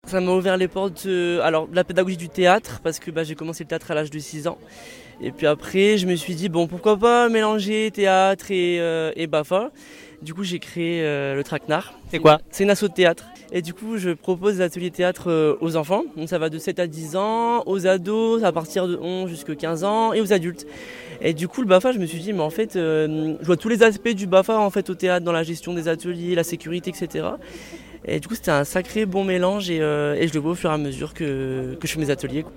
Ça m'a ouvert les portes de la pédagogie du théâtre parce que j'ai commencé le théâtre à l'âge de 6 ans. Et puis après, je me suis dit, bon, pourquoi pas mélanger théâtre et BAFA. Du coup, j'ai créé le Traquenard. C'est quoi? C'est une asso de théâtre. Et du coup, je propose des ateliers théâtre aux enfants. Donc ça va de 7 à 10 ans, aux ados, à partir de 11 jusqu'à 15 ans, et aux adultes. Et du coup, le BAFA, je me suis dit, mais en fait, je vois tous les aspects du BAFA en fait, au théâtre, dans la gestion des ateliers, la sécurité, etc. Et du coup, c'était un sacré bon mélange et je le vois au fur et à mesure que je fais mes ateliers, quoi.